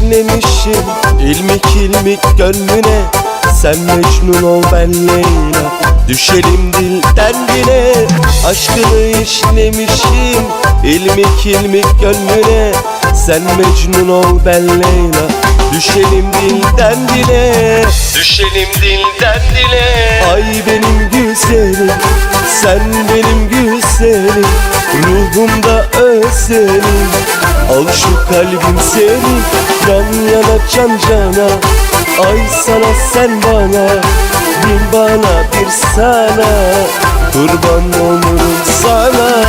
işlemişim ilmik ilmik gönlüne. Sen Mecnun ol ben Leyla, düşelim dilden dile. Aşkını işlemişim ilmik ilmik gönlüne. Sen Mecnun ol ben Leyla, düşelim dilden dile. Düşelim dilden dile. Ay benim güzelim, sen benim güzelim, ruhumda özlerim. Al şu kalbim seni, yan yana can cana. Ay sana sen bana, bir bana bir sana, kurban olurum sana.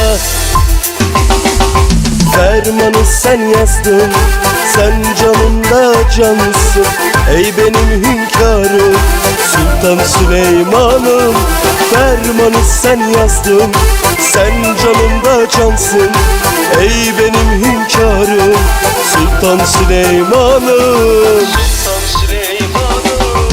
Fermanı sen yazdın, sen canımda cansın. Ey benim hünkârım, Sultan Süleyman'ım. Fermanı sen yazdın, sen canımda cansın. Ey benim hünkârım, Sultan Süleyman'ım. Sultan Süleyman'ım.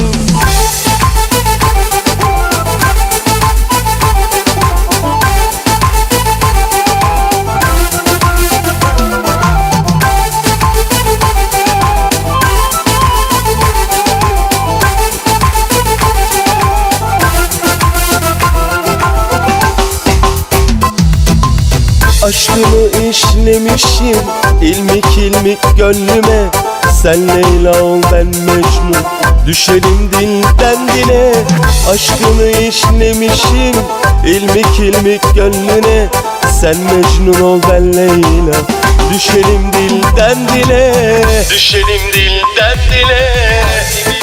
Aşkını işlemişim ilmik ilmik gönlüme. Sen Leyla ol ben Mecnun, düşelim dilden dile. Aşkını işlemişim ilmik ilmik gönlüne. Sen Mecnun ol ben Leyla, düşelim dilden dile. Düşelim dilden dile.